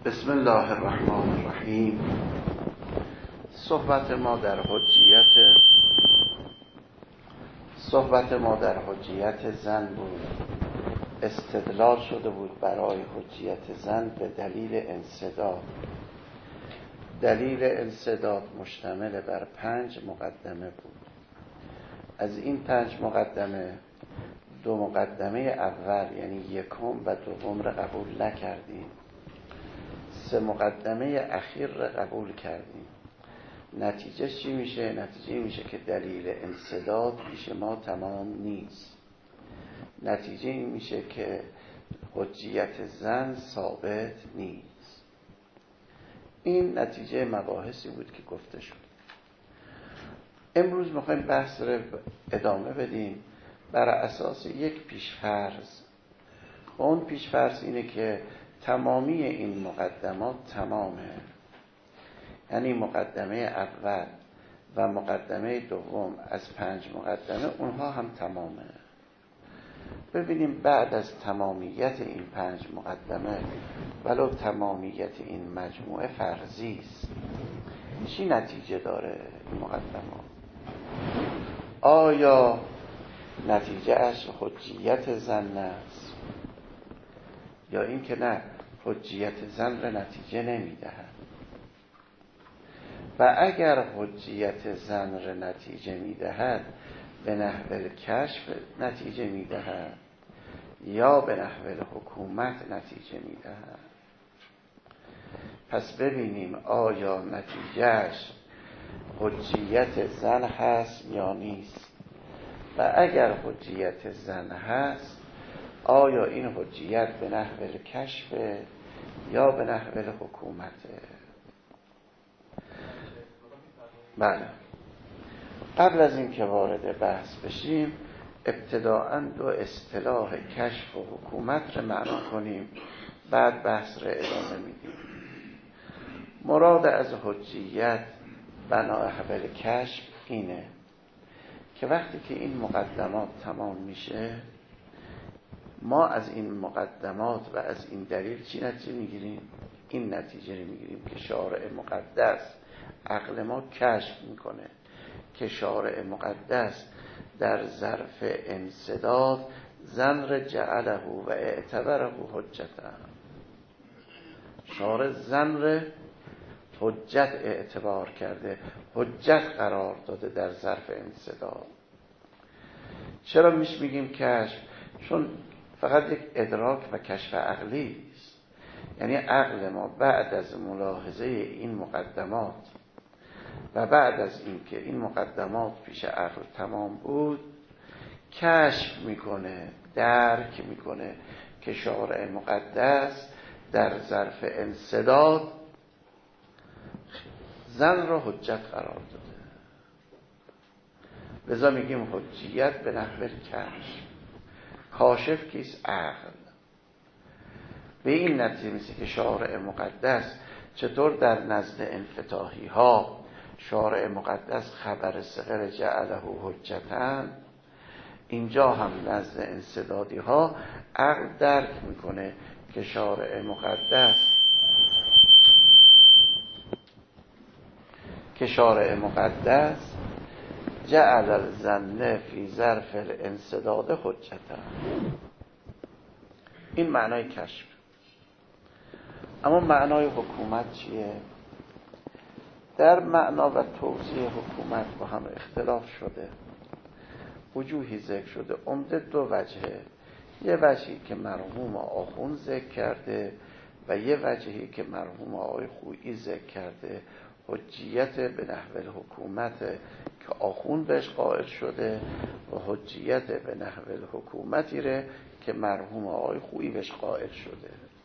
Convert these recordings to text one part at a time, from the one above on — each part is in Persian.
بسم الله الرحمن الرحیم. صحبت ما در حجیت زن بود. استدلال شده بود برای حجیت زن به دلیل انسداد. دلیل انسداد مشتمل بر 5 مقدمه بود. از این 5 مقدمه 2 مقدمه اول یعنی یکم و دوم را قبول نکردیم. 3 مقدمه اخیر را قبول کردیم. نتیجه چی میشه؟ نتیجه میشه که دلیل انسداد پیش ما تمام نیست. نتیجه این میشه که حجیت زن ثابت نیست. این نتیجه مباحثی بود که گفته شد. امروز میخوایم بحث رو ادامه بدیم بر اساس یک پیشفرض. و اون پیشفرض اینه که تمامی این مقدمات تمامه، یعنی مقدمه اول و مقدمه دوم از 5 مقدمه اونها هم تمامه. ببینیم بعد از تمامیت این 5 مقدمه ولو تمامیت این مجموعه فرضی است، چی نتیجه داره این مقدمات؟ آیا نتیجه اش حجیت زن است یا این که نه حجیت زن را نتیجه نمیدهد؟ و اگر حجیت زن را نتیجه میدهد به نحو الکشف نتیجه میدهد یا به نحو الحکومت نتیجه میدهد. پس ببینیم آیا نتیجهش حجیت زن هست یا نیست. و اگر حجیت زن هست آیا این حجیت به نحو الکشف یا به نحو الحکومت؟ بله. قبل از این که وارد بحث بشیم ابتداءً 2 اصطلاح کشف و حکومت رو معنا کنیم، بعد بحث رو ادامه میدیم. مراد از حجیت بنا نحو الکشف اینه که وقتی که این مقدمات تمام میشه ما از این مقدمات و از این دلیل چی نتیجه میگیریم؟ این نتیجه رو میگیریم که شارع مقدس عقل ما کشف میکنه که شارع مقدس در ظرف انسداد زن را جعله و اعتبره حجته. شارع زن را حجت اعتبار کرده، حجت قرار داده در ظرف انسداد. چرا میگیم کشف؟ چون فقط یک ادراک و کشف عقلی است. یعنی عقل ما بعد از ملاحظه این مقدمات و بعد از این که این مقدمات پیش عقل تمام بود کشف میکنه، درک میکنه که شارع مقدس در ظرف انسداد زن را حجت قرار داده. لذا میگیم حجیت به نحو کشف. کاشف کیست؟ عقل. به این نتیجه میشه که شارع مقدس چطور در نزد انفتاحی ها شارع مقدس خبر صغر جعله حجتاً، اینجا هم نزد انسدادی ها عقل درک میکنه که شارع مقدس جعل الظن فی ظرف الانسداد حجتاً. این معنای کشف. اما معنای حکومت چیه؟ در معنا و توضیح حکومت با هم اختلاف شده، وجوهی ذکر شده. عمده 2 وجهه. یه وجهی که مرحوم آخوند ذکر کرده و یه وجهی که مرحوم آقای خویی ذکر کرده. حجیت به نحو الحکومت که آخوند بهش قائل شده و حجیت به نحو الحکومتی ره که مرحوم آقای خویی بهش قائل شده.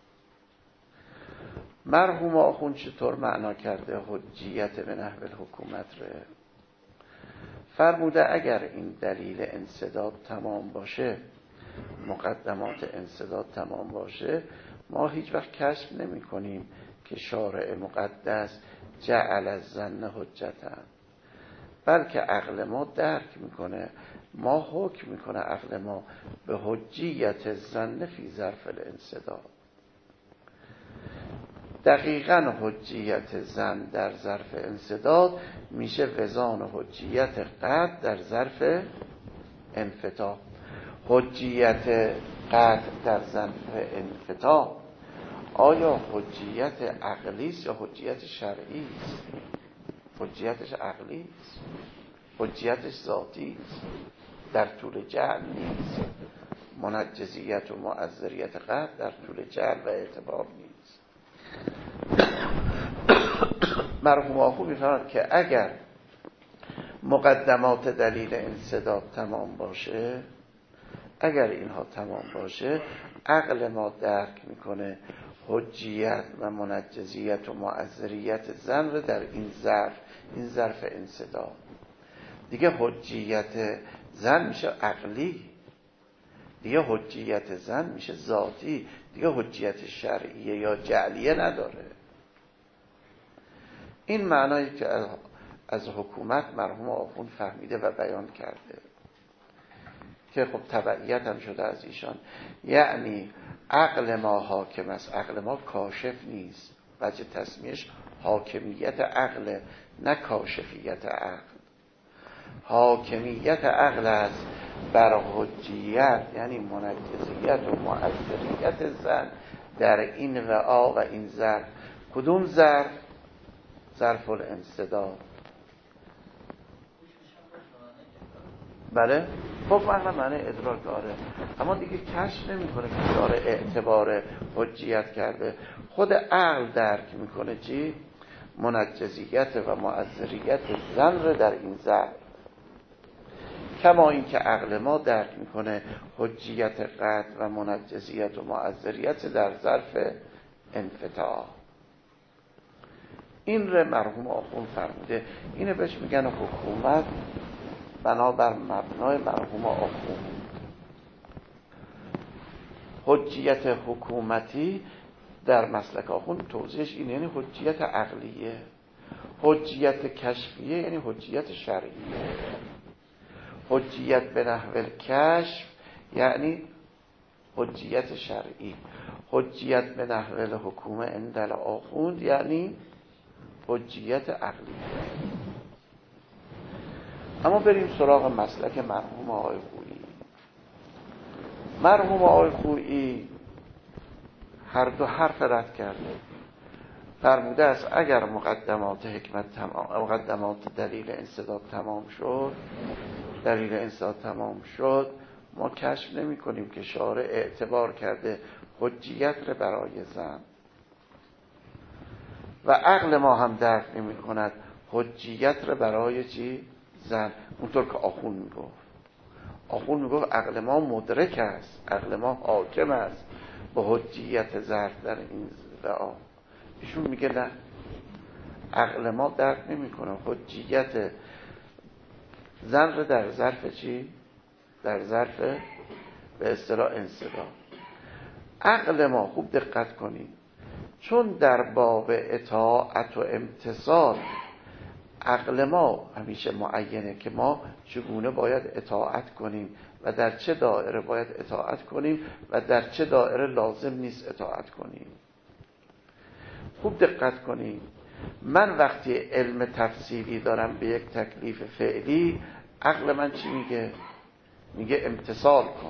مرحوم آخوند چطور معنا کرده حجیت به نحو الحکومت ره؟ فرموده اگر این دلیل انسداد تمام باشه، مقدمات انسداد تمام باشه، ما هیچ وقت کشف نمی کنیم که شارع مقدس جعل الظن حجتاً، بلکه عقل ما درک میکنه، ما حکم میکنه عقل ما به حجیت الظن فی ظرف الانسداد. دقیقاً حجیت زن در ظرف انسداد میشه وزان حجیت قطع در ظرف انفتاح. حجیت قطع در ظرف انفتاح آیا حجیت عقلی است یا حجیت شرعی است؟ حجیتش عقلی است، حجیتش ذاتی است، در طول جعل نیست. منجزیت و معذریت قطع در طول جعل و اعتبار نیست. مرحوم آخو می‌فرماید که اگر مقدمات دلیل انسداد تمام باشه، اگر اینها تمام باشه، عقل ما درک میکنه حجیت و منجزیت و معذریت زن رو در این ظرف انسداد. دیگه حجیت زن میشه عقلی، دیگه حجیت زن میشه ذاتی، دیگه حجیت شرعیه یا جعلیه نداره. این معنایی که از حکومت مرحوم آخوند فهمیده و بیان کرده که خب تبعیت هم شده از ایشان. یعنی عقل ما حاکم است، عقل ما کاشف نیست. وجه تسمیهش حاکمیت عقل، نه کاشفیت عقل. حاکمیت عقل است بر حجیت، یعنی منجزیت و معذریت زن در این رعا و این ظرف. کدوم ظرف؟ ظرف الانسداد. بله؟ خب معنی ادراک آره، اما دیگه کشف نمیکنه که داره اعتبار حجیت کرده. خود عقل درک میکنه چی؟ منجزیت و معذریت زن رو در این ظرف، کما این که عقل ما درک میکنه حجیت قطع و منجزیت و معذریت در ظرف انفتاح. این رو مرحوم آخوند فرموده. اینه بهش میگن حکومت بنابر مبنای مرحوم آخوند. حجیت حکومتی در مسلک آخوند توضیحش اینه، یعنی حجیت عقلیه. حجیت کشفیه یعنی حجیت شرعیه. حجیت به نحو کشف یعنی حجیت شرعی. حجیت به نحو حکومه اندل آخوند یعنی حجیت عقلی. اما بریم سراغ مسلک مرحوم آقای خویی. مرحوم آقای خویی هر دو حرف رد کرده. فرموده است اگر مقدمات حکمت تمام، مقدمات دلیل انسداد تمام شد، دلیل انسداد تمام شد، ما کشف نمی کنیم که شارع اعتبار کرده حجیت رو برای زن و عقل ما هم درک نمی کند حجیت رو برای چی؟ زن. اونطور که آخوند میگفت. آخوند میگفت عقل ما مدرک است، عقل ما حاکم است به حجیت ظرف در این رعا. ایشون میگه نه، عقل ما درک نمی کنه حجیت زن رو در ظرف چی؟ در ظرف به اصطلاح انسداد. عقل ما، خوب دقت کنید، چون در باب اطاعت و امتثال عقل ما همیشه معینه که ما چگونه باید اطاعت کنیم و در چه دایره باید اطاعت کنیم و در چه دایره لازم نیست اطاعت کنیم. خوب دقت کنید، من وقتی علم تفصیلی دارم به یک تکلیف فعلی، عقل من چی میگه؟ میگه امتثال کن.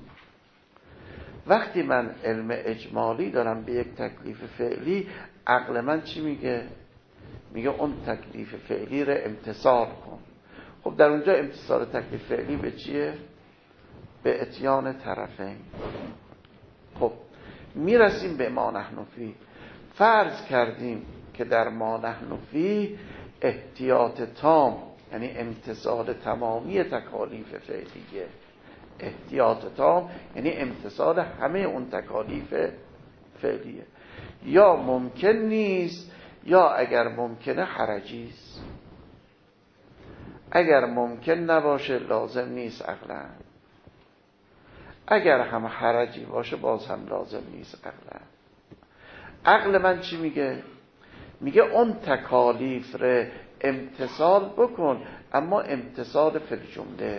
وقتی من علم اجمالی دارم به یک تکلیف فعلی، عقل من چی میگه؟ میگه اون تکلیف فعلی رو امتثال کن. خب در اونجا امتثال تکلیف فعلی به چیه؟ به اتیان طرفین. خب میرسیم به ما نحن فی. فرض کردیم که در ما نحن فی احتیاط تام، یعنی امتثال تمامی تکالیف فعلیه. احتیاط تام یعنی امتثال همه اون تکالیف فعلیه. یا ممکن نیست، یا اگر ممکنه حرجی است. اگر ممکن نباشه لازم نیست عقلا، اگر هم حرجی باشه باز هم لازم نیست عقلا. عقل من چی میگه؟ میگه اون تکالیف رو امتثال بکن، اما امتثال فی الجمله.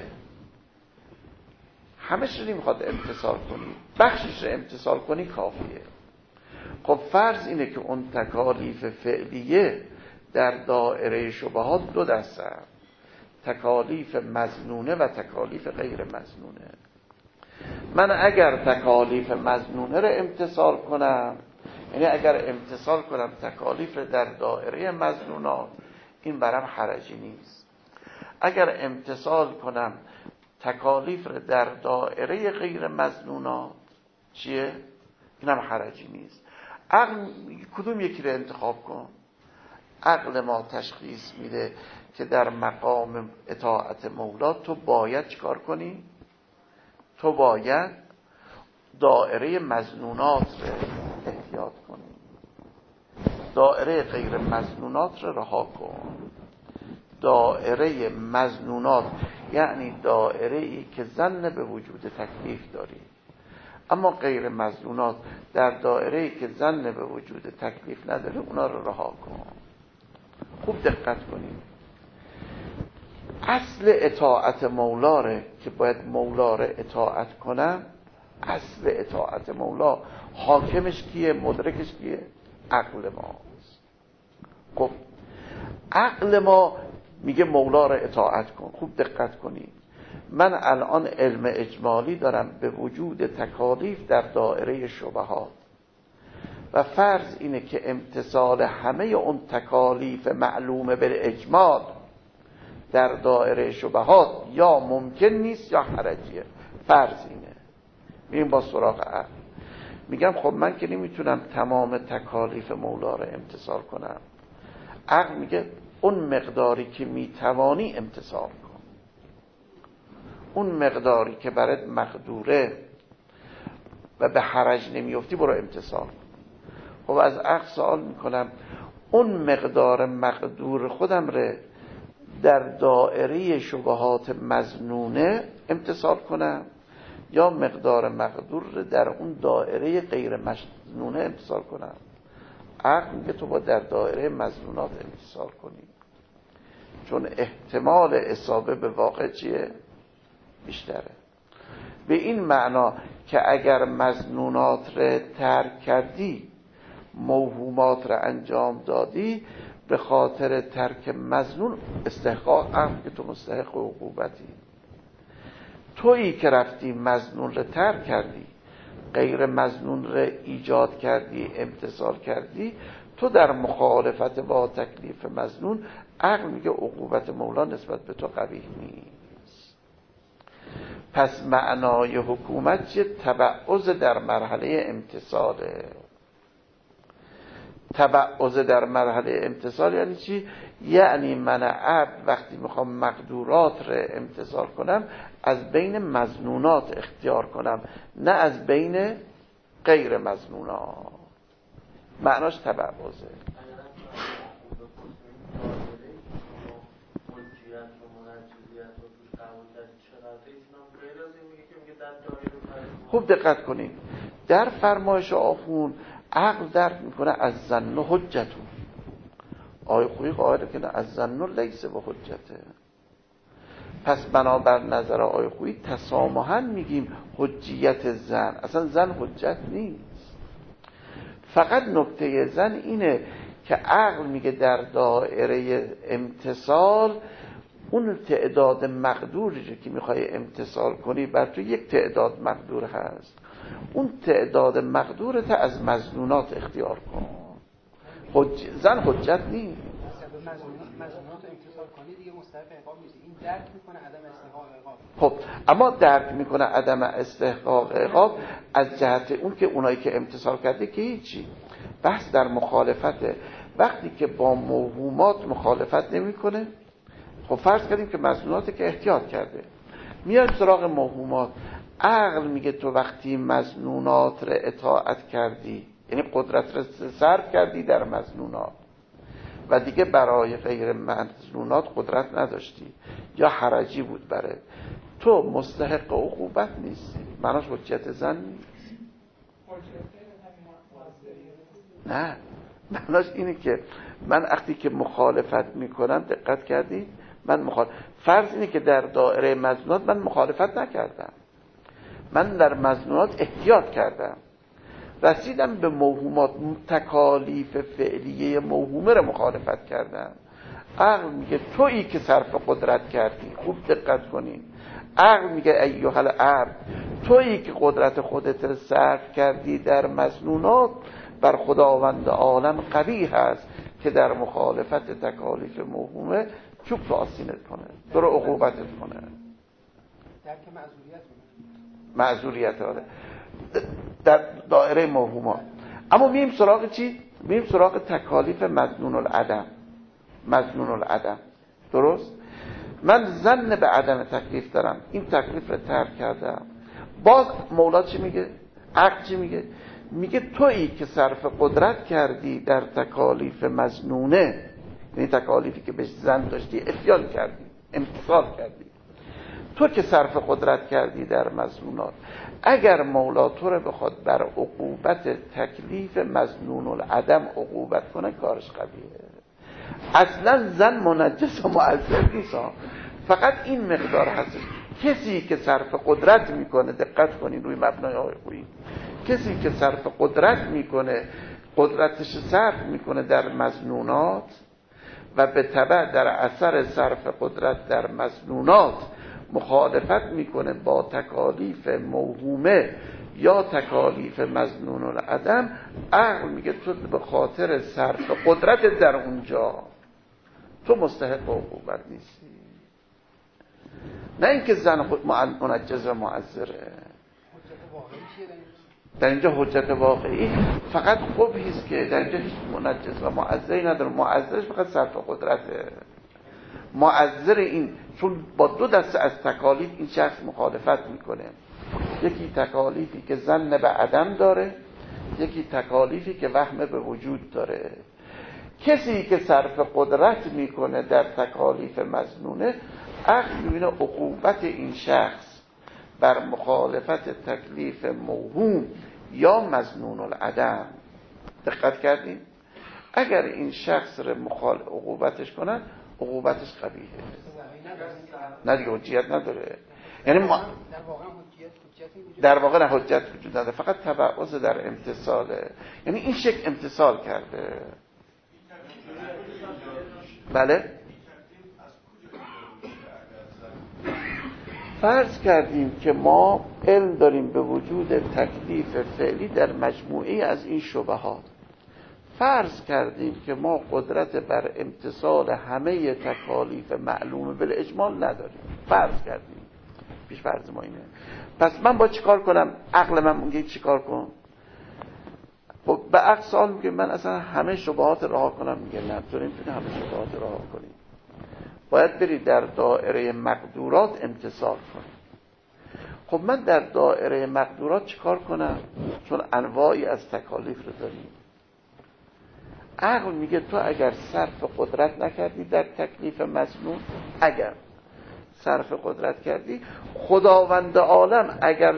همش رو نمیخواد امتثال کنی، بخشش رو امتثال کنی کافیه. خب فرض اینه که اون تکالیف فعلیه در دایره شبهات دو دسته هست، تکالیف مظنونه و تکالیف غیر مظنونه. من اگر تکالیف مظنونه رو امتثال کنم، یعنی اگر امتثال کنم تکالیف در دایره مظنونات، این برام حرجی نیست. اگر امتثال کنم تکالیف رو در دایره غیر مظنونات، چیه؟ اینم حرجی نیست. عقل کدوم یکی رو انتخاب کن؟ عقل ما تشخیص میده که در مقام اطاعت مولا تو باید چیکار کنی؟ تو باید دائره مظنونات رو احتیاط کنی، دائره غیر مظنونات رو رها کن. دائره مظنونات یعنی دائره ای که ظن به وجود تکلیف داری، اما غیر مظنونات در دائره ای که ظن به وجود تکلیف نداره، اونا رو رها کن. خوب دقت کنید. اصل اطاعت مولا ره که باید مولا رو اطاعت کنم، اصل اطاعت مولا حاکمش کیه؟ مدرکش کیه؟ عقل ماست. خب عقل ما میگه مولا رو اطاعت کن. خوب دقت کنید. من الان علم اجمالی دارم به وجود تکالیف در دائره شبهات و فرض اینه که امتثال همه اون تکالیف معلومه بالاجمال در دائره شبهات یا ممکن نیست یا حرجیه. فرض اینه. میریم با سراغ عقل. میگم خب من که نمیتونم تمام تکالیف مولا رو امتثال کنم. عقل میگه اون مقداری که میتوانی امتثال کن، اون مقداری که برات مقدوره و به حرج نمیفتی برو امتثال کن. خب از عقل سوال میکنم اون مقدار مقدور خودم رو در دائره شبهات مظنونه امتثال کنم یا مقدار مقدور رو در اون دائره غیر مظنونه امتثال کنم؟ عقل میگه تو با در دائره مظنونات امتثال کنی، چون احتمال اصابه به واقع چیه؟ بیشتره. به این معنا که اگر مظنونات رو ترک کردی، موهومات رو انجام دادی، به خاطر ترک مظنون استحقاق عقل که تو مستحق عقوبتی. تویی که رفتی مظنون رو ترک کردی، غیر مظنون رو ایجاد کردی، امتثال کردی، تو در مخالفت با تکلیف مظنون. عقل میگه عقوبت مولا نسبت به تو قبیح نیست. پس معنای حکومت چیه؟ تبعض در مرحله امتثاله. تبعض در مرحله امتثال یعنی چی؟ یعنی من عبد وقتی میخوام مقدورات رو امتثال کنم از بین مظنونات اختیار کنم، نه از بین غیر مظنونات. معناش تبعضه. خوب دقت کنید. در فرمایش آخون عقل درک میکنه از ظن حجتون. آیه خویی قائله که از ظن لیس به حجته. پس بنابر نظر آیه خویی تسامحاً میگیم حجیت ظن. اصلا ظن حجت نیست. فقط نکته ظن اینه که عقل میگه در دائره امتثال اون تعداد مقدوری که میخوای امتثال کنی بر تو یک تعداد مقدور هست، اون تعداد مقدورت از مظنونات اختیار کن. زن حجت نیست. مظنونات امتثال کنی دیگه مستحق عقاب نیست. این درک میکنه عدم استحقاق عقاب. خب اما درک میکنه عدم استحقاق عقاب از جهت اون که اونایی که امتثال کرده که هیچی. بحث در مخالفته. وقتی که با موهومات مخالفت نمیکنه، خب فرض کردیم که مظنونات که احتیاط کرده، میاد سراغ موهومات. عقل میگه تو وقتی مظنونات رو اطاعت کردی، یعنی قدرت رو صرف کردی در مظنونات و دیگه برای غیر مظنونات قدرت نداشتی یا حرجی بود برات، تو مستحق عقوبت نیستی. معناش حجت ظن نیست. نه، معناش اینه که من وقتی که مخالفت میکنم، دقت کردی؟ من فرض اینه که در دائره مظنونات من مخالفت نکردم، من در مظنونات احتیاط کردم. رسیدن به موهومات، تکالیف فعلیه موهومه رو مخالفت کردن. عقل میگه تویی که صرف قدرت کردی، خوب دقت کنین. عقل میگه ایها العبد، تویی که قدرت خودت رو صرف کردی در مظنونات، بر خداوند عالم قبیح است که در مخالفت تکالیف موهومه چوب تو آستینت کنه، تو رو عقوبتت کنه. درک معذوریت آره در دایره موهومات. اما مییم سراغ چی؟ مییم سراغ تکالیف مظنون العدم. درست؟ من ظن به عدم تکلیف دارم، این تکلیف رو ترک کردم. باز مولا چی میگه؟ عقل چی میگه؟ میگه تویی که صرف قدرت کردی در تکالیف مظنونه، یعنی تکالیفی که بهش ظن داشتی افعال کردی، امتثال کردی، تو که صرف قدرت کردی در مظنونات. اگر مولا تو رو بخواد بر عقوبت تکلیف مظنون العدم عقوبت کنه کارش قبیحه. اصلا ظن منجس و معذر نیست، فقط این مقدار هست. کسی که صرف قدرت میکنه، دقت کنین روی مبنای آقایی، کسی که صرف قدرت میکنه، قدرتش صرف میکنه در مظنونات و به تبع در اثر صرف قدرت در مظنونات مخالفت میکنه با تکالیف موهومه یا تکالیف مظنون العدم، عقل میگه تو به خاطر صرف قدرت در اونجا تو مستحق عقوبت نیستی. نه اینکه زن منجز و معذره. در اینجا حجت واقعی فقط قبحی است که در اینجا هیچ منجز و معذری نداره. معذرش فقط صرف قدرته. معذر این چون با دو دسته از تکالیف این شخص مخالفت میکنه، یکی تکالیفی که ظن به عدم داره، یکی تکالیفی که وهم به وجود داره. کسی که صرف قدرت میکنه در تکالیف مظنونه، عقل میبینه عقوبت این شخص بر مخالفت تکلیف موهوم یا مظنون العدم. دقت کردیم؟ اگر این شخص رو عقوبتش کنن، عقوبتش قبیحه. نه دیگه حجیت نداره. یعنی در واقع نه حجت وجود نداره، فقط تبعض در امتثاله. یعنی این شکل امتثال کرده. بله؟ فرض کردیم که ما علم داریم به وجود تکلیف فعلی در مجموعه از این شبهات. فرض کردیم که ما قدرت بر امتثال همه تکالیف معلومه بالاجمال نداریم. فرض کردیم. پیش فرض ما اینه. پس من با چیکار کنم؟ عقل من میگه چیکار کن؟ خب به عقل سوال میگه من اصلا همه شبهات رها کنم، میگه نه تو نمیتونی همه شبهات رها کنی. باید بری در دایره مقدورات امتثال کنی. خب من در دایره مقدورات چیکار کنم؟ چون انواعی از تکالیف رو داریم. عقل میگه تو اگر صرف قدرت نکردی در تکلیف مظنون، اگر صرف قدرت کردی، خداوند عالم اگر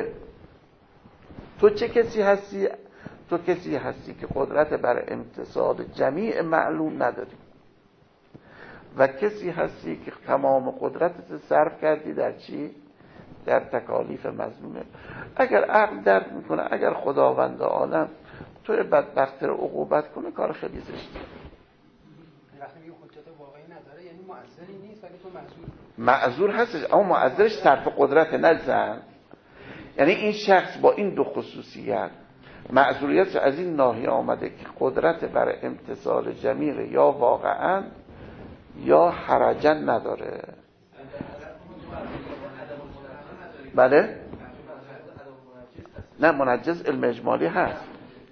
تو چه کسی هستی؟ تو کسی هستی که قدرت بر امتثال جمیع معلوم نداری و کسی هستی که تمام قدرتت صرف کردی در چی؟ در تکالیف مظنونه. اگر عقل درک میکنه اگر خداوند عالم تو بدبخت رو عقوبت کنه، کار خیلی زشته. وقتی میگه حجت واقعی نداره یعنی معذری نیست ولی تو معذور هستش، اما معذرش صرف قدرت نزن. یعنی این شخص با این دو خصوصیت معذوریتش از این ناحیه آمده که قدرت بر امتثال جمیع یا واقعا یا حرجا نداره. بله؟ نه منجز علم اجمالی هست.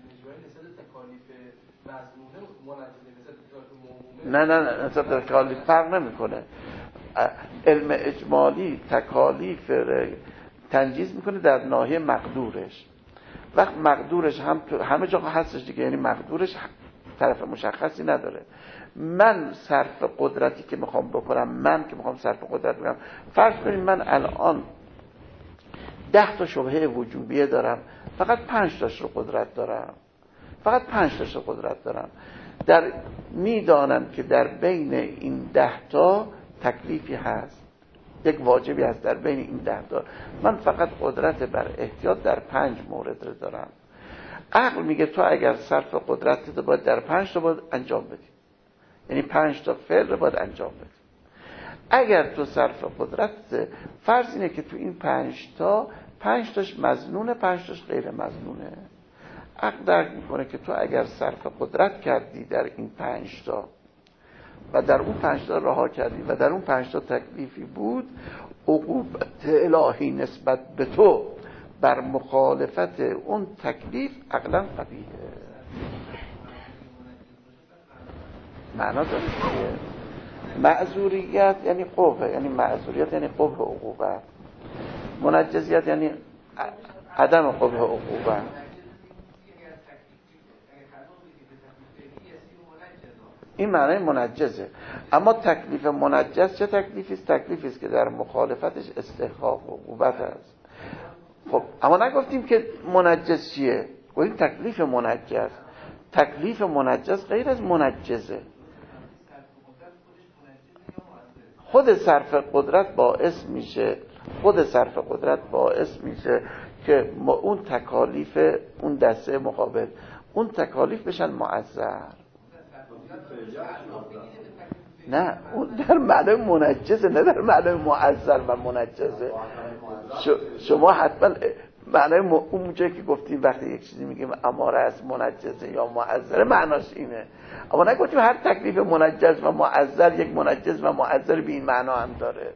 نه نسبت تکالیف فرق نمیکنه. علم اجمالی تکالیف تنجیز میکنه در ناحیه مقدورش. وقت مقدورش هم همه جا هستش دیگه، یعنی مقدورش طرف مشخصی نداره. من صرف قدرتی که میخوام بکنم، من که میخوام صرف قدرت بکنم، فرض کنید من الان 10 تا شبهه وجوبیه دارم، فقط 5 تاش رو قدرت دارم، فقط 5 تاش رو قدرت دارم. در میدانم که در بین این 10 تا تکلیفی هست، یک واجبی هست در بین این 10 تا. من فقط قدرت بر احتیاط در 5 مورد رو دارم. عقل میگه تو اگر صرف قدرت رو باید در 5 تا باید انجام بدی، یعنی 5 تا فعل رو باید انجام بدی. اگر تو صرف قدرت، فرض اینه که تو این 5 تاش مظنونه، 5 تاش غیر مظنونه. عقل درک میکنه که تو اگر صرف قدرت کردی در این 5 تا و در اون 5 تا رها کردی و در اون 5 تا تکلیفی بود، عقوبت الهی نسبت به تو بر مخالفت اون تکلیف عقلا قبیحه. معنا داره چیه؟ معذوریت یعنی قبح، یعنی معذوریت یعنی قبح عقوبت. منجزیت یعنی عدم قبح عقوبت. این معنی منجزه. اما تکلیف منجز چه تکلیفی است؟ تکلیفی است که در مخالفتش استحقاق عقوبت است. خب اما نگفتیم که منجز چیه؟ گفتیم تکلیف منجز. تکلیف منجز غیر از منجزه. خود صرف قدرت باعث میشه که اون تکالیف اون دسته مقابل، اون تکالیف بشن معذر. نه اون در معنی منجزه، نه در معنی معذر و منجزه. شما حتما معنی اون جایی که گفتیم وقتی یک چیزی میگیم اماره از منجزه یا معذره معناش اینه، اما نگفتیم هر تکلیف منجز و معذر یک منجز و معذر به این معنا هم داره.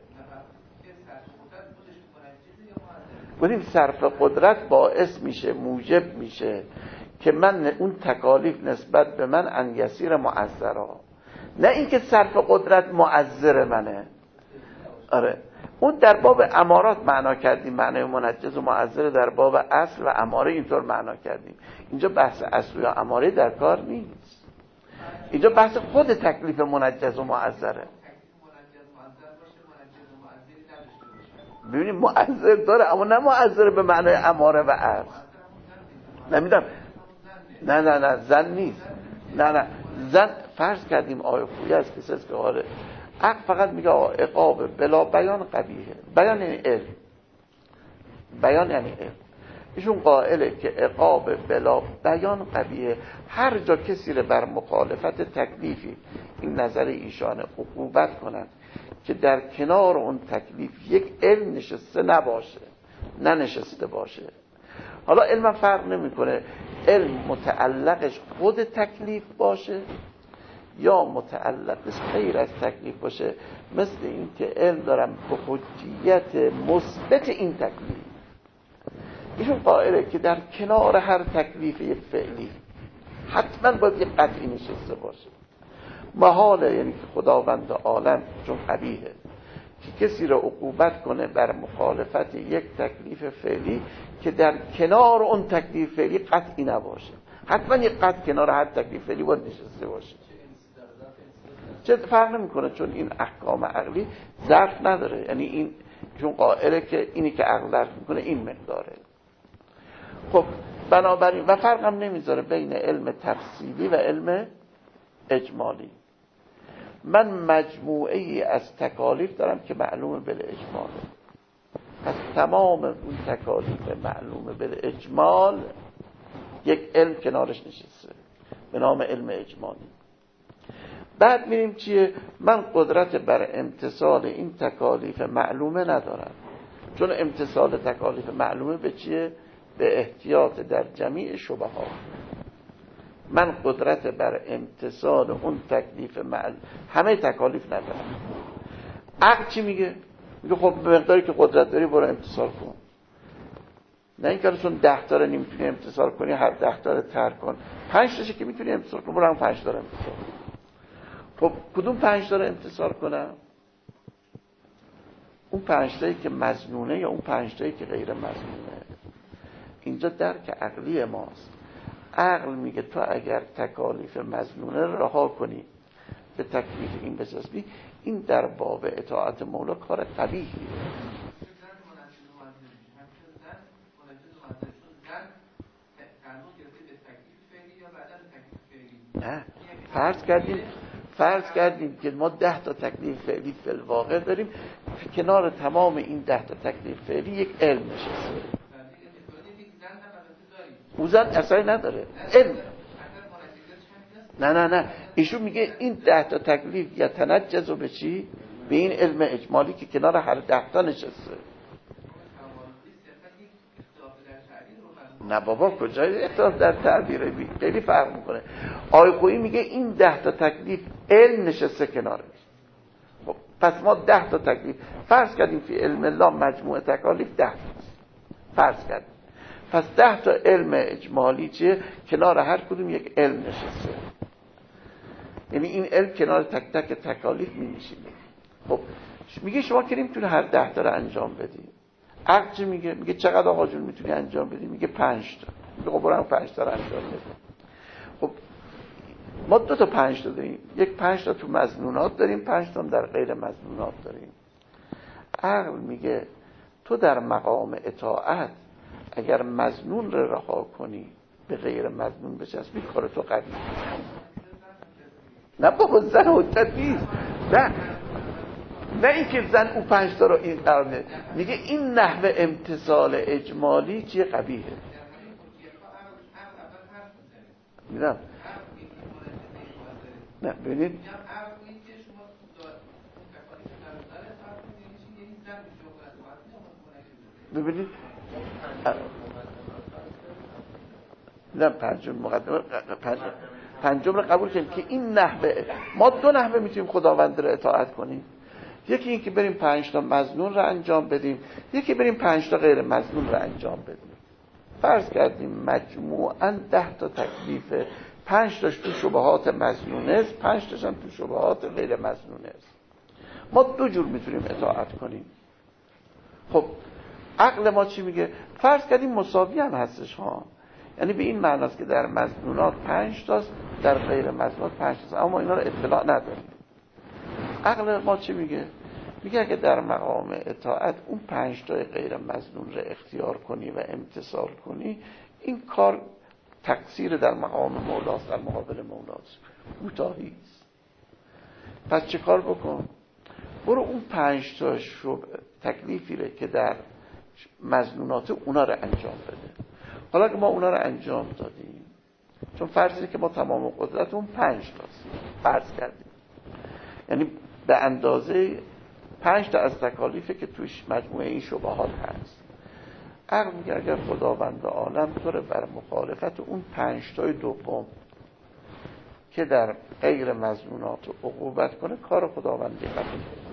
گفتیم صرف قدرت باعث میشه، موجب میشه که من اون تکالیف نسبت به من ان یسیر معذرا، نه اینکه صرف قدرت معذر منه. آره اون در باب امارات معنا کردیم، معنی منجز و معذر در باب اصل و اماره اینطور معنا کردیم. اینجا بحث اصل یا اماره در کار نیست، اینجا بحث خود تکلیف منجز و معذره. ببینید معذر داره اما نه معذر به معنی اماره و اصل. نمیدونم، نه زن نیست، نه زن فرض کردیم آیه خویی از کسی است که آره عقل فقط میگه عقاب بلا بیان قبیحه. بیان یعنی علم، بیان یعنی علم. ایشون قائله که عقاب بلا بیان قبیحه. هر جا کسی رو بر مخالفت تکلیفی، این نظر ایشان، عقوبت کنن که در کنار اون تکلیف یک علم نشسته نباشه، ننشسته باشه. حالا علم فرق نمیکنه علم متعلقش خود تکلیف باشه یا متعلقش غیر از تکلیف باشه، مثل این که علم دارم به حجیت مثبت این تکلیف. ایشون قائله که در کنار هر تکلیف یک فعلی حتما باید یک قطعی نشسته باشه. محاله، یعنی که خداوند عالم چون قبیحه که کسی را عقوبت کنه بر مخالفت یک تکلیف فعلی که در کنار اون تکلیف فعلی قطعی نباشه. حتما یک قطع کنار هر تکلیف فعلی باید نشسته باشه. چه فرق نمیکنه، چون این احکام عقلی ظرف نداره. یعنی این چون قائله که اینی که عقل ظرف میکنه این مقداره. خب بنابراین و فرق هم نمیذاره بین علم تفصیلی و علم اجمالی. من مجموعه ای از تکالیف دارم که معلومه بالاجماله، پس تمام اون تکالیف معلومه بالاجمال یک علم کنارش نشسته به نام علم اجمالی. بعد میریم چیه؟ من قدرت بر امتثال این تکالیف معلومه ندارم، چون امتثال تکالیف معلومه به چیه؟ به احتیاط در جمیع شبهات. من قدرت بر امتثال اون تکلیف همه تکالیف ندارم. عقل چی میگه؟ میگه خب به مقداری که قدرت داری برو امتثال کن. نه این که چون 10 تا نمیتونی امتثال کنی هر 10 تا ترک کن. 5 تاشه که میتونی امتثال کن برو هم 5 تا امتثال کن. خب کدوم 5 تا امتثال کنم؟ اون 5 تایی که مظنونه یا اون 5 تایی که غیر مظنونه؟ اینجا درک عقلی ماست. عقل میگه تو اگر تکالیف مظنونه رها کنی به تکلیف این بچسبی، این در باب اطاعت مولا کار قبیحیه. نه فرض کردیم که ما 10 تا تکلیف فعلی فی الواقع داریم، کنار تمام این 10 تا تکلیف فعلی یک علم نشسته. اوزن اصلا نداره علم. نه ایشون میگه این 10 تا تکلیف یا تنجز به چی؟ به این علم اجمالی که کنار هر 10 تا نشسته. نه بابا کجای اختلاف در تعبیر خیلی فرق میکنه. آقای خویی میگه این 10 تا تکلیف علم نشسته کنارش. خب پس ما 10 تا تکلیف فرض کردیم فی علم الله مجموع تکالیف 10 تاست. فرض کردیم. پس 10 تا علم اجمالی چیه؟ کنار هر کدوم یک علم نشسته. یعنی این علم کنار تک تک تکالیف می‌نشینه. خب میگه شما که نمیتونه هر 10 تا رو انجام بدی. عقل چی میگه؟ میگه چقدر آقا جون میتونی انجام بدی؟ میگه 5 تا. میگه خب برام 5 تا رو انجام بده. خب ما 2 تا 5 تا داریم. یک 5 تا تو مظنونات داریم، 5 تا در غیر مظنونات داریم. عقل میگه تو در مقام اطاعت اگر مظنون رو رها کنی به غیر مظنون بچسبی کار تو قوی. نه بابا زن حجت نیست. نه اینکه زن اون 5 تا رو این قرار میده. میگه این نحوه امتثال اجمالی چیه؟ قبیحه. میدونم نه ببینید نه پنجم رو قبول کنیم که این نحوه ما 2 نحوه میتونیم خداوند رو اطاعت کنیم. یکی این که بریم 5 تا مظنون رو انجام بدیم، یکی بریم 5 تا غیر مظنون رو انجام بدیم. فرض کردیم مجموعاً 10 تا تکلیفه، 5 تاش تو شبهات مظنونه است، 5 تاش هم تو شبهات غیر مظنونه است. ما 2 جور میتونیم اطاعت کنیم. خب عقل ما چی میگه؟ فرض کردیم مساوی هم هستش ها، یعنی به این معنی است که در مظنونات 5 تاست، در غیر مظنونات 5 تاست، اما اینا رو اطلاع نداریم. عقل ما چی میگه؟ میگه که در مقام اطاعت اون 5 تا غیر مظنون رو اختیار کنی و امتثال کنی، این کار تقصیر در مقام مولاست، در مقابل مولاست، کوتاهی است. پس چه کار بکن؟ برو اون 5 تا تکلیفی رو که در مظنونات اونا رو انجام بده. حالا که ما اونا رو انجام دادیم، چون فرضی که ما تمام قدرت اون 5 تاست فرض کردیم، یعنی به اندازه 5 تا از تکالیفی که توش مجموعه این شبهات هست. عقل میگه اگر خداوند عالم تو رو بر مخالفت اون 5 تای دوم که در غیر مظنونات عقوبت کنه، کار خداوندی قبول کنه.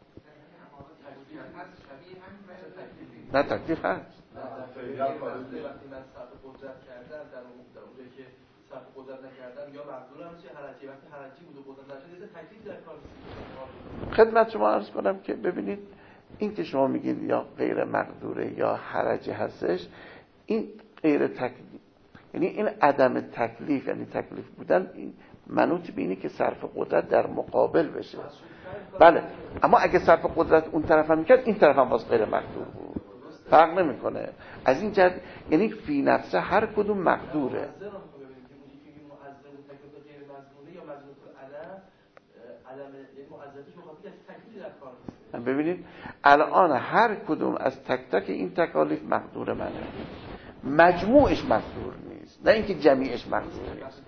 نه تکلیف هست. وقتی من صرف قدرت کردم در اونجایی که صرف قدرت نکردم یا مقدورم چه حرجی، وقتی حرجی بود و قدرت نشد تکلیف در کار نیست. خدمت شما عرض کنم که ببینید این که شما میگید یا غیر مقدوره یا حرجی هستش، این غیر تکلیف، یعنی این عدم تکلیف، یعنی تکلیف بودن این منوط به اینه که صرف قدرت در مقابل بشه. بله، اما اگه صرف قدرت اون طرف هم میکرد، این طرف هم باز غیر مقدور بود، فرق نمیکنه از این جهت. یعنی فی نفسه هر کدوم مقدوره. ببینید الان هر کدوم از تک تک این تکالیف مقدور منه، مجموعش مقدور نیست، نه اینکه جمیعش مقدور نیست.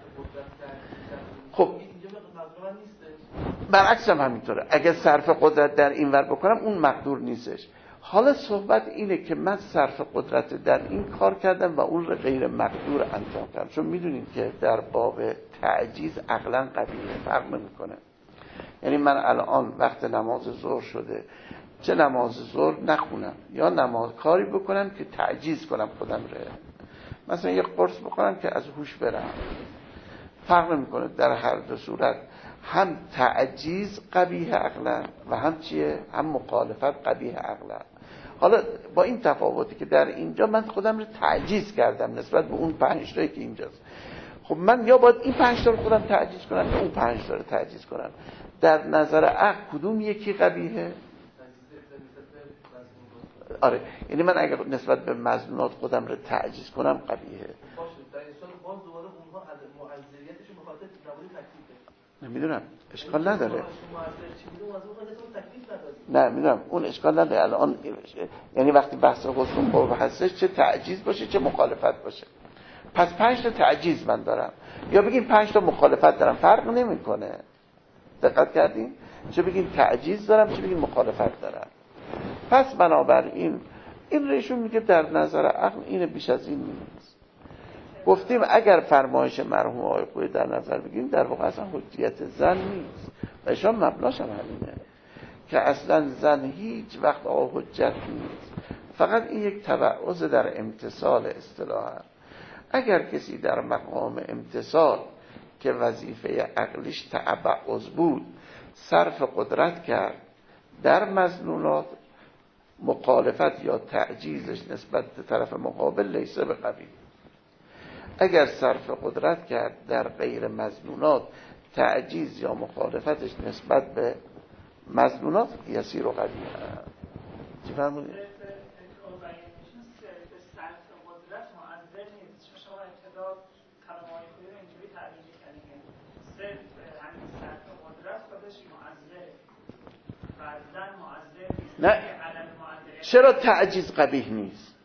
خب برعکس هم همینطوره، اگه صرف قدرت در این ور بکنم اون مقدور نیستش. حالا صحبت اینه که من صرف قدرت در این کار کردم و اون رو غیر مقدور انجام کردم، چون میدونید که در باب تعجیز عقلا قبیله فرق نمیکنه. یعنی من الان وقت نماز ظهر شده، چه نماز ظهر نخونم یا نماز کاری بکنم که تعجیز کنم خودم رو، مثلا یک قرص بخورم که از هوش برم، فرق نمیکنه. در هر دو صورت هم تعجیز قبیح عقلا و هم چیه؟ هم مخالفت قبیح عقلا. حالا با این تفاوتی که در اینجا من خودم رو تعجیز کردم نسبت به اون 5 تایی که اینجاست. خب من یا باید این 5 تا رو خودم تعجیز کنم یا اون 5 تا رو تعجیز کنم. در نظر عقل کدوم یکی قبیحه؟ آره، یعنی من اگر نسبت به مظنونات خودم رو تعجیز کنم قبیحه. نمیدونم، اشکال نداره. نه میدونم اون اشکال نداره. الان یعنی وقتی بحث غصون باب هستش، چه تعجیز باشه چه مخالفت باشه. پس 5 تا تعجیز من دارم، یا بگیم 5 تا مخالفت دارم، فرق نمیکنه. دقت کردین؟ چه بگیم تعجیز دارم، چه بگیم مخالفت دارم. پس بنابراین این ریشون میگه در نظر عقل اینه، بیش از این نیست. گفتیم اگر فرمایش مرحوم آقای خویی در نظر بگیریم در واقع اصلا حجیت زن نیست و ایشان مبناش هم همینه که اصلا زن هیچ وقت آقا حجت نیست، فقط این یک تبعض در امتصال اصطلاحا. اگر کسی در مقام امتصال که وظیفه عقلیش تبعض بود صرف قدرت کرد در مظنونات، مخالفت یا تعجیزش نسبت به طرف مقابل لیسه به قوی. اگر صرف قدرت کرد در غیر مظنونات، تعجیز یا مخالفتش نسبت به مظنونات یسیر و قوی هست. چی فرمودید؟ نه، چرا تعجیز قبیح نیست؟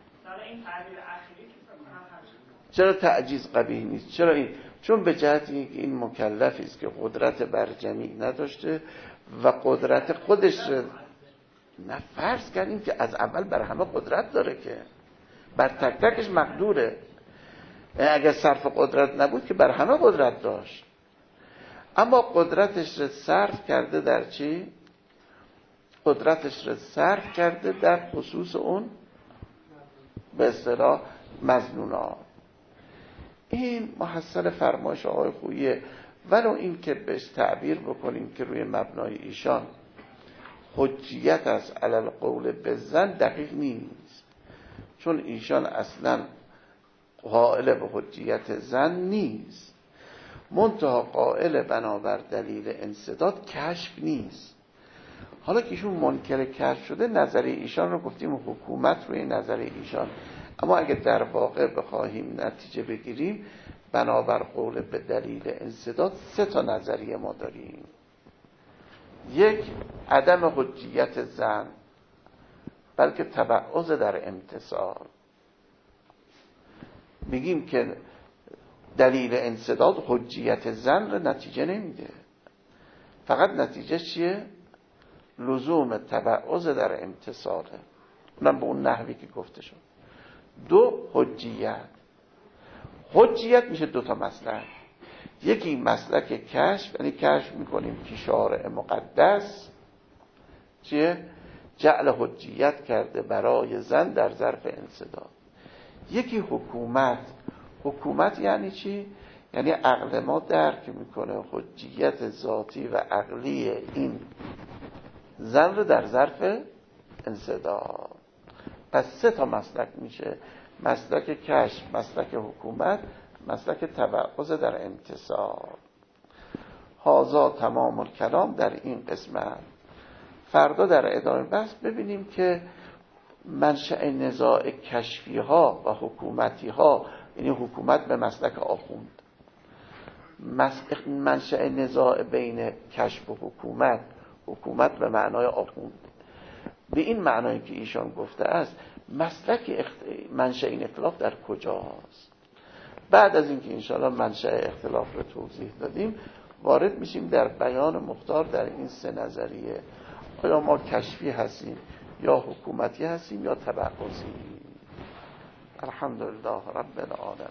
چرا تعجیز قبیح نیست؟ چرا این؟ چون به جهت اینکه این مکلفی است که قدرت بر جمیع نداشته و قدرت خودش نه، فرض کردیم که از اول بر همه قدرت داره، که بر تک تکش مقدوره. اگر صرف قدرت نبود که بر همه قدرت داشت، اما قدرتش رو صرف کرده در چی؟ قدرتش رو صرف کرده در خصوص اون به اصطلاح مظنونات. این محصل فرمایش آقای خوییه، ولو این که بهش تعبیر بکنیم که روی مبنای ایشان حجیت از علل قول بزن دقیق نیست، چون ایشان اصلا قائل به حجیت زن نیست، منتها قائل بنابر دلیل انسداد کشف نیست. حالا که ایشون منکر کشف شده، نظریه ایشان رو گفتیم حکومت روی نظریه ایشان، اما اگه در واقع بخواهیم نتیجه بگیریم بنابر قول به دلیل انسداد 3 تا نظریه ما داریم. یک، عدم حجیت زن، بلکه تبعض در امتصال. میگیم که دلیل انسداد حجیت زن رو نتیجه نمیده، فقط نتیجه چیه؟ لزوم تبعض در امتصاله، اونم به اون نحوی که گفته شد. 2، حجیت میشه 2 تا مسلک. یکی مسلک کشف، یعنی کشف میکنیم که شارع مقدس چیه؟ جعل حجیت کرده برای زن در ظرف انسداد. یکی حکومت یعنی چی؟ یعنی عقل ما درک میکنه حجیت ذاتی و عقلی این زن رو در ظرف انسداد. پس 3 تا مسلک میشه: مسلک کشف، مسلک حکومت، مسلک تبعض در امتصال. هذا تمام الکلام در این قسمت. فردا در ادامه بحث ببینیم که منشأ نزاع کشفی ها و حکومتی ها، یعنی حکومت به مسلک آخوند، منشأ نزاع بین کشف و حکومت به معنای آخوند، به این معنایی که ایشان گفته است، مسلک منشأ این اختلاف در کجاست. بعد از اینکه انشاءالله منشأ اختلاف رو توضیح دادیم، وارد میشیم در بیان مختار در این 3 نظریه. آیا ما کشفی هستیم یا حکومتی هستیم یا تبعضی؟ الحمدلله رب العالمین.